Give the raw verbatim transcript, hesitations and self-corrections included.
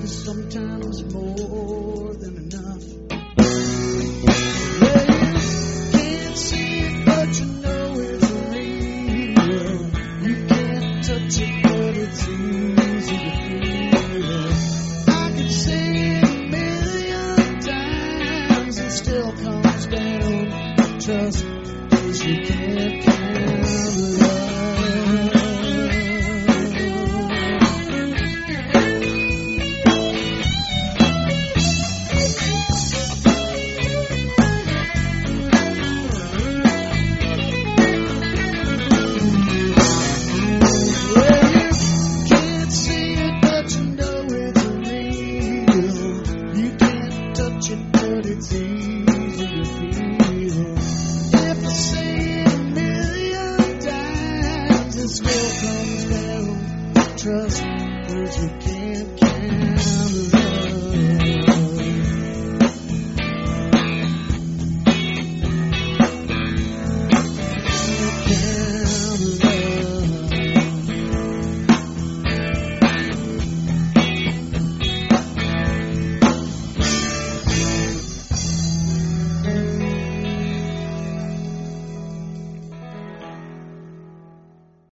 sometimes more than enough. Yeah, you can't see it, but you know it's real. You can't touch it, but it's easy to feel. I could say it a million times, it still comes down. Trust is you can't count love. Trust, 'cause you can't count.